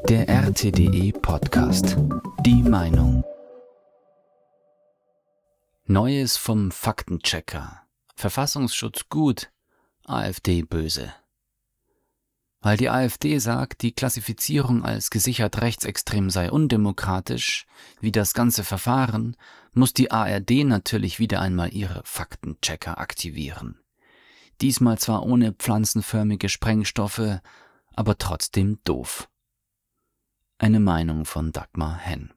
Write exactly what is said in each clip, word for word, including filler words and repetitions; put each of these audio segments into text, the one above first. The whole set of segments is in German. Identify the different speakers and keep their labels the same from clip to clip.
Speaker 1: Der R T D E-Podcast. Die Meinung. Neues vom Faktenchecker. Verfassungsschutz gut, AfD böse. Weil die AfD sagt, die Klassifizierung als gesichert rechtsextrem sei undemokratisch, wie das ganze Verfahren, muss die A R D natürlich wieder einmal ihre Faktenchecker aktivieren. Diesmal zwar ohne pflanzenförmige Sprengstoffe, aber trotzdem doof. Eine Meinung von Dagmar Henn.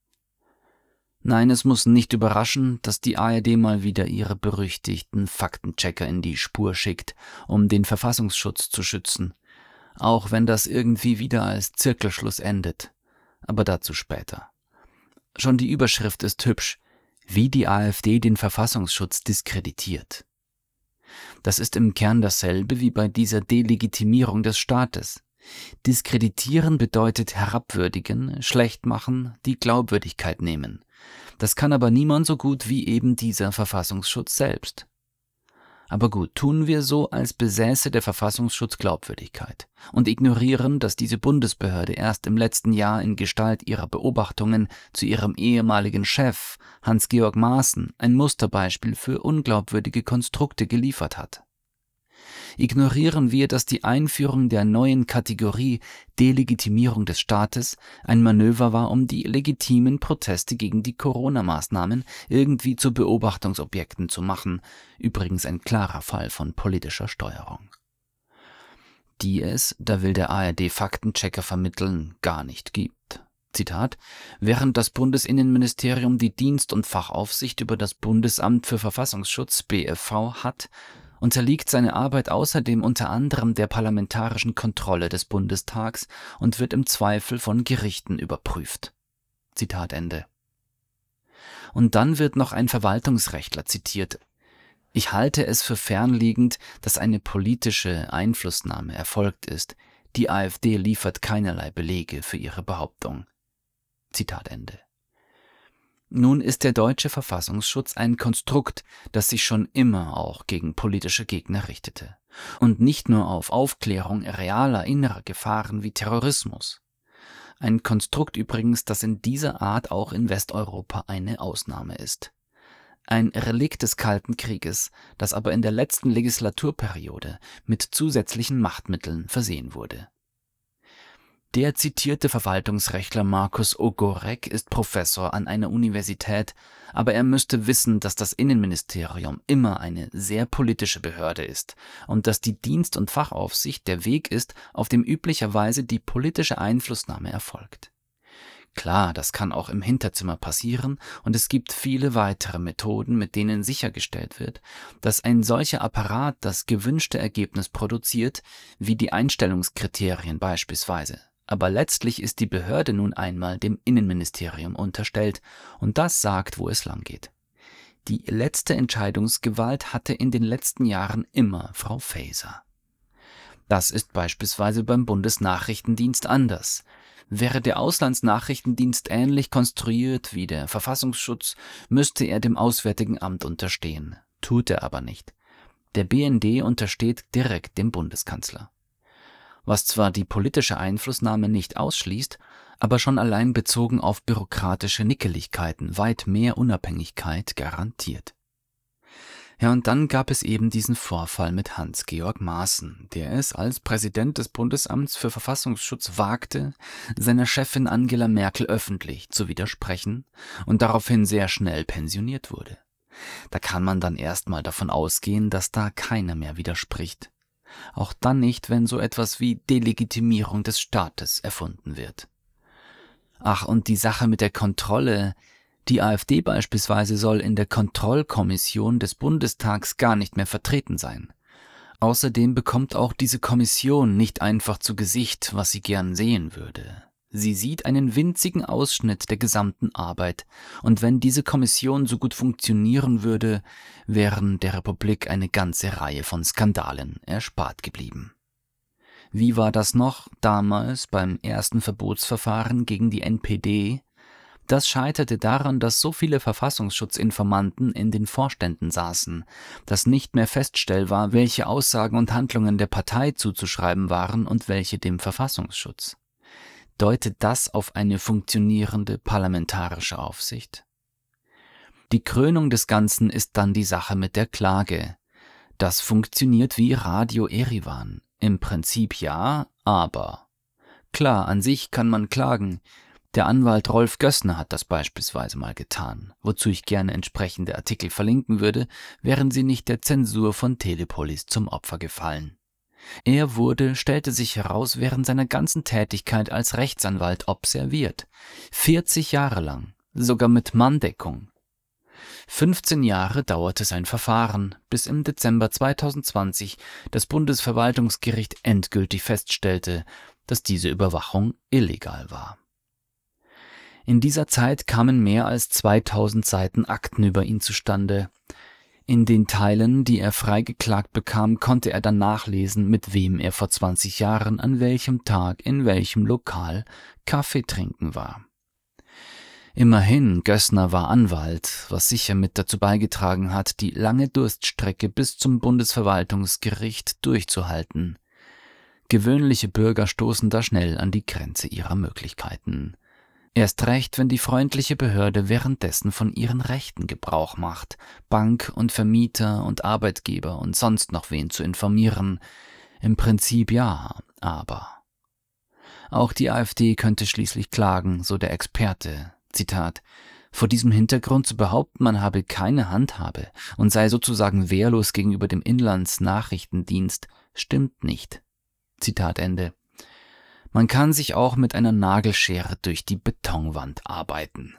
Speaker 1: Nein, es muss nicht überraschen, dass die A R D mal wieder ihre berüchtigten Faktenchecker in die Spur schickt, um den Verfassungsschutz zu schützen. Auch wenn das irgendwie wieder als Zirkelschluss endet. Aber dazu später. Schon die Überschrift ist hübsch, wie die AfD den Verfassungsschutz diskreditiert. Das ist im Kern dasselbe wie bei dieser Delegitimierung des Staates. Diskreditieren bedeutet herabwürdigen, schlecht machen, die Glaubwürdigkeit nehmen. Das kann aber niemand so gut wie eben dieser Verfassungsschutz selbst. Aber gut, tun wir so, als besäße der Verfassungsschutz Glaubwürdigkeit und ignorieren, dass diese Bundesbehörde erst im letzten Jahr in Gestalt ihrer Beobachtungen zu ihrem ehemaligen Chef Hans-Georg Maaßen ein Musterbeispiel für unglaubwürdige Konstrukte geliefert hat. Ignorieren wir, dass die Einführung der neuen Kategorie Delegitimierung des Staates ein Manöver war, um die legitimen Proteste gegen die Corona-Maßnahmen irgendwie zu Beobachtungsobjekten zu machen, übrigens ein klarer Fall von politischer Steuerung. Die es, da will der A R D-Faktenchecker vermitteln, gar nicht gibt. Zitat: Während das Bundesinnenministerium die Dienst- und Fachaufsicht über das Bundesamt für Verfassungsschutz B F V hat, unterliegt seine Arbeit außerdem unter anderem der parlamentarischen Kontrolle des Bundestags und wird im Zweifel von Gerichten überprüft. Zitat Ende. Und dann wird noch ein Verwaltungsrechtler zitiert. Ich halte es für fernliegend, dass eine politische Einflussnahme erfolgt ist. Die AfD liefert keinerlei Belege für ihre Behauptung. Zitat Ende. Nun ist der deutsche Verfassungsschutz ein Konstrukt, das sich schon immer auch gegen politische Gegner richtete. Und nicht nur auf Aufklärung realer innerer Gefahren wie Terrorismus. Ein Konstrukt übrigens, das in dieser Art auch in Westeuropa eine Ausnahme ist. Ein Relikt des Kalten Krieges, das aber in der letzten Legislaturperiode mit zusätzlichen Machtmitteln versehen wurde. Der zitierte Verwaltungsrechtler Markus Ogorek ist Professor an einer Universität, aber er müsste wissen, dass das Innenministerium immer eine sehr politische Behörde ist und dass die Dienst- und Fachaufsicht der Weg ist, auf dem üblicherweise die politische Einflussnahme erfolgt. Klar, das kann auch im Hinterzimmer passieren und es gibt viele weitere Methoden, mit denen sichergestellt wird, dass ein solcher Apparat das gewünschte Ergebnis produziert, wie die Einstellungskriterien beispielsweise. Aber letztlich ist die Behörde nun einmal dem Innenministerium unterstellt und das sagt, wo es langgeht. Die letzte Entscheidungsgewalt hatte in den letzten Jahren immer Frau Faeser. Das ist beispielsweise beim Bundesnachrichtendienst anders. Wäre der Auslandsnachrichtendienst ähnlich konstruiert wie der Verfassungsschutz, müsste er dem Auswärtigen Amt unterstehen. Tut er aber nicht. Der B N D untersteht direkt dem Bundeskanzler. Was zwar die politische Einflussnahme nicht ausschließt, aber schon allein bezogen auf bürokratische Nickeligkeiten weit mehr Unabhängigkeit garantiert. Ja, und dann gab es eben diesen Vorfall mit Hans-Georg Maaßen, der es als Präsident des Bundesamts für Verfassungsschutz wagte, seiner Chefin Angela Merkel öffentlich zu widersprechen und daraufhin sehr schnell pensioniert wurde. Da kann man dann erstmal davon ausgehen, dass da keiner mehr widerspricht. Auch dann nicht, wenn so etwas wie Delegitimierung des Staates erfunden wird. Ach, und die Sache mit der Kontrolle. Die AfD beispielsweise soll in der Kontrollkommission des Bundestags gar nicht mehr vertreten sein. Außerdem bekommt auch diese Kommission nicht einfach zu Gesicht, was sie gern sehen würde. Sie sieht einen winzigen Ausschnitt der gesamten Arbeit, und wenn diese Kommission so gut funktionieren würde, wären der Republik eine ganze Reihe von Skandalen erspart geblieben. Wie war das noch damals beim ersten Verbotsverfahren gegen die N P D? Das scheiterte daran, dass so viele Verfassungsschutzinformanten in den Vorständen saßen, dass nicht mehr feststellbar, welche Aussagen und Handlungen der Partei zuzuschreiben waren und welche dem Verfassungsschutz. Deutet das auf eine funktionierende parlamentarische Aufsicht? Die Krönung des Ganzen ist dann die Sache mit der Klage. Das funktioniert wie Radio Erivan. Im Prinzip ja, aber. Klar, an sich kann man klagen. Der Anwalt Rolf Gössner hat das beispielsweise mal getan, wozu ich gerne entsprechende Artikel verlinken würde, wären sie nicht der Zensur von Telepolis zum Opfer gefallen. Er wurde, stellte sich heraus, während seiner ganzen Tätigkeit als Rechtsanwalt observiert. vierzig Jahre lang, sogar mit Manndeckung. fünfzehn Jahre dauerte sein Verfahren, bis im Dezember zweitausendzwanzig das Bundesverwaltungsgericht endgültig feststellte, dass diese Überwachung illegal war. In dieser Zeit kamen mehr als zweitausend Seiten Akten über ihn zustande. In den Teilen, die er freigeklagt bekam, konnte er dann nachlesen, mit wem er vor zwanzig Jahren an welchem Tag in welchem Lokal Kaffee trinken war. Immerhin, Gössner war Anwalt, was sicher mit dazu beigetragen hat, die lange Durststrecke bis zum Bundesverwaltungsgericht durchzuhalten. Gewöhnliche Bürger stoßen da schnell an die Grenze ihrer Möglichkeiten. Erst recht, wenn die freundliche Behörde währenddessen von ihren Rechten Gebrauch macht, Bank und Vermieter und Arbeitgeber und sonst noch wen zu informieren. Im Prinzip ja, aber. Auch die AfD könnte schließlich klagen, so der Experte. Zitat: Vor diesem Hintergrund zu behaupten, man habe keine Handhabe und sei sozusagen wehrlos gegenüber dem Inlandsnachrichtendienst, stimmt nicht. Zitat Ende. Man kann sich auch mit einer Nagelschere durch die Betonwand arbeiten.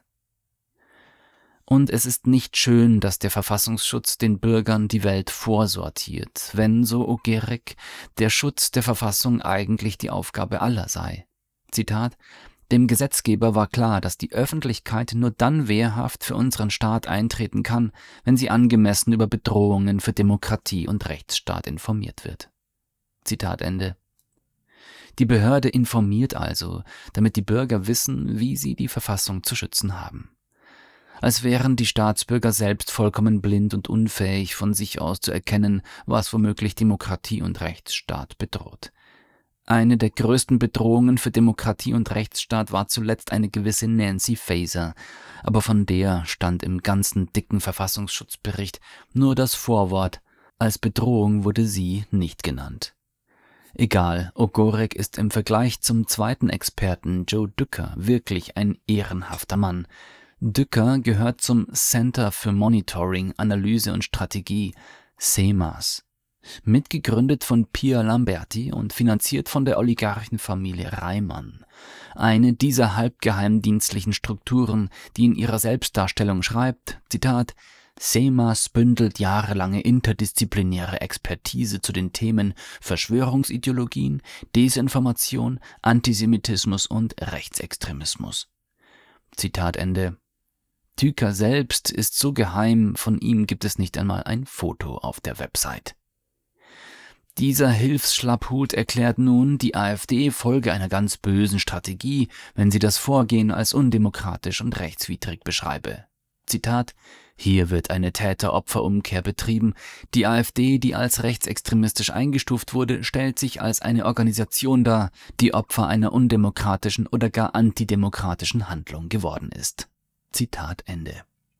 Speaker 1: Und es ist nicht schön, dass der Verfassungsschutz den Bürgern die Welt vorsortiert, wenn, so Ogerek, der Schutz der Verfassung eigentlich die Aufgabe aller sei. Zitat: Dem Gesetzgeber war klar, dass die Öffentlichkeit nur dann wehrhaft für unseren Staat eintreten kann, wenn sie angemessen über Bedrohungen für Demokratie und Rechtsstaat informiert wird. Zitat Ende. Die Behörde informiert also, damit die Bürger wissen, wie sie die Verfassung zu schützen haben. Als wären die Staatsbürger selbst vollkommen blind und unfähig, von sich aus zu erkennen, was womöglich Demokratie und Rechtsstaat bedroht. Eine der größten Bedrohungen für Demokratie und Rechtsstaat war zuletzt eine gewisse Nancy Faeser, aber von der stand im ganzen dicken Verfassungsschutzbericht nur das Vorwort, als Bedrohung wurde sie nicht genannt. Egal, Ogorek ist im Vergleich zum zweiten Experten Joe Dücker wirklich ein ehrenhafter Mann. Dücker gehört zum Center für Monitoring, Analyse und Strategie, CEMAS. Mitgegründet von Pia Lamberti und finanziert von der Oligarchenfamilie Reimann. Eine dieser halbgeheimdienstlichen Strukturen, die in ihrer Selbstdarstellung schreibt, Zitat: CEMAS bündelt jahrelange interdisziplinäre Expertise zu den Themen Verschwörungsideologien, Desinformation, Antisemitismus und Rechtsextremismus. Zitat Ende. Dücker selbst ist so geheim, von ihm gibt es nicht einmal ein Foto auf der Website. Dieser Hilfsschlapphut erklärt nun, die AfD folge einer ganz bösen Strategie, wenn sie das Vorgehen als undemokratisch und rechtswidrig beschreibe. Zitat: Hier wird eine Täter-Opfer-Umkehr betrieben. Die AfD, die als rechtsextremistisch eingestuft wurde, stellt sich als eine Organisation dar, die Opfer einer undemokratischen oder gar antidemokratischen Handlung geworden ist. Zitat Ende.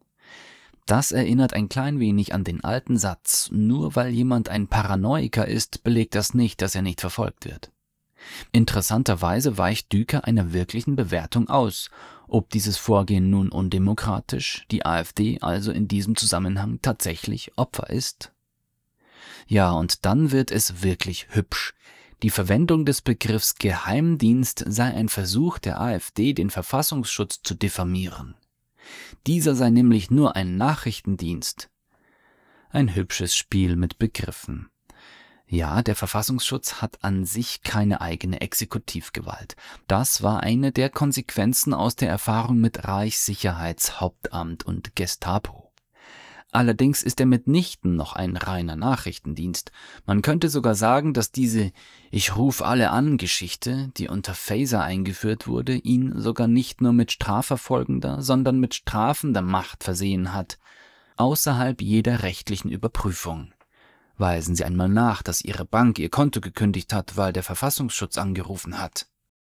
Speaker 1: Das erinnert ein klein wenig an den alten Satz: Nur weil jemand ein Paranoiker ist, belegt das nicht, dass er nicht verfolgt wird. Interessanterweise weicht Dücker einer wirklichen Bewertung aus, ob dieses Vorgehen nun undemokratisch, die AfD also in diesem Zusammenhang tatsächlich Opfer ist. Ja, und dann wird es wirklich hübsch. Die Verwendung des Begriffs Geheimdienst sei ein Versuch der AfD, den Verfassungsschutz zu diffamieren. Dieser sei nämlich nur ein Nachrichtendienst. Ein hübsches Spiel mit Begriffen. Ja, der Verfassungsschutz hat an sich keine eigene Exekutivgewalt. Das war eine der Konsequenzen aus der Erfahrung mit Reichssicherheitshauptamt und Gestapo. Allerdings ist er mitnichten noch ein reiner Nachrichtendienst. Man könnte sogar sagen, dass diese Ich ruf alle an Geschichte, die unter Faeser eingeführt wurde, ihn sogar nicht nur mit strafverfolgender, sondern mit strafender Macht versehen hat, außerhalb jeder rechtlichen Überprüfung. Weisen Sie einmal nach, dass Ihre Bank Ihr Konto gekündigt hat, weil der Verfassungsschutz angerufen hat.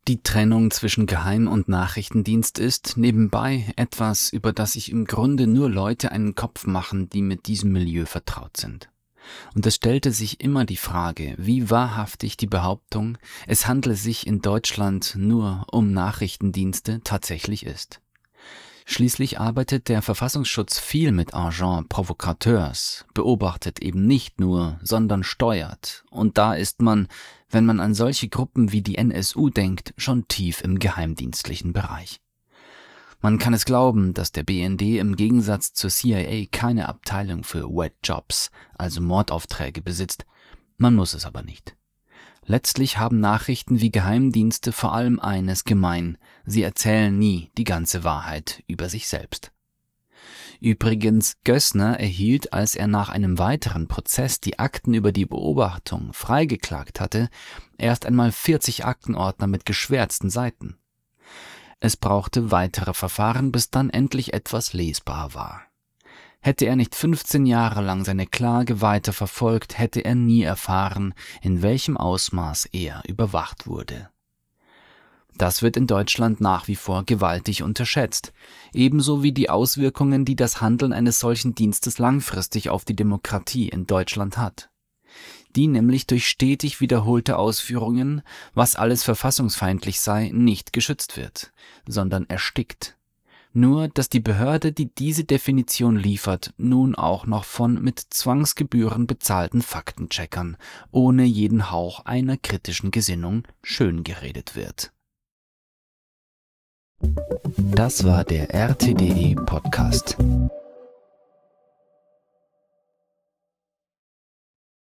Speaker 1: Die Trennung zwischen Geheim- und Nachrichtendienst ist, nebenbei, etwas, über das sich im Grunde nur Leute einen Kopf machen, die mit diesem Milieu vertraut sind. Und es stellte sich immer die Frage, wie wahrhaftig die Behauptung, es handle sich in Deutschland nur um Nachrichtendienste, tatsächlich ist. Schließlich arbeitet der Verfassungsschutz viel mit Agents provocateurs, beobachtet eben nicht nur, sondern steuert. Und da ist man, wenn man an solche Gruppen wie die N S U denkt, schon tief im geheimdienstlichen Bereich. Man kann es glauben, dass der B N D im Gegensatz zur C I A keine Abteilung für Wet Jobs, also Mordaufträge, besitzt. Man muss es aber nicht. Letztlich haben Nachrichten wie Geheimdienste vor allem eines gemein: Sie erzählen nie die ganze Wahrheit über sich selbst. Übrigens, Gößner erhielt, als er nach einem weiteren Prozess die Akten über die Beobachtung freigeklagt hatte, erst einmal vierzig Aktenordner mit geschwärzten Seiten. Es brauchte weitere Verfahren, bis dann endlich etwas lesbar war. Hätte er nicht fünfzehn Jahre lang seine Klage weiter verfolgt, hätte er nie erfahren, in welchem Ausmaß er überwacht wurde. Das wird in Deutschland nach wie vor gewaltig unterschätzt, ebenso wie die Auswirkungen, die das Handeln eines solchen Dienstes langfristig auf die Demokratie in Deutschland hat. Die nämlich durch stetig wiederholte Ausführungen, was alles verfassungsfeindlich sei, nicht geschützt wird, sondern erstickt. Nur, dass die Behörde, die diese Definition liefert, nun auch noch von mit Zwangsgebühren bezahlten Faktencheckern ohne jeden Hauch einer kritischen Gesinnung schön geredet wird. Das war der R T D E Podcast.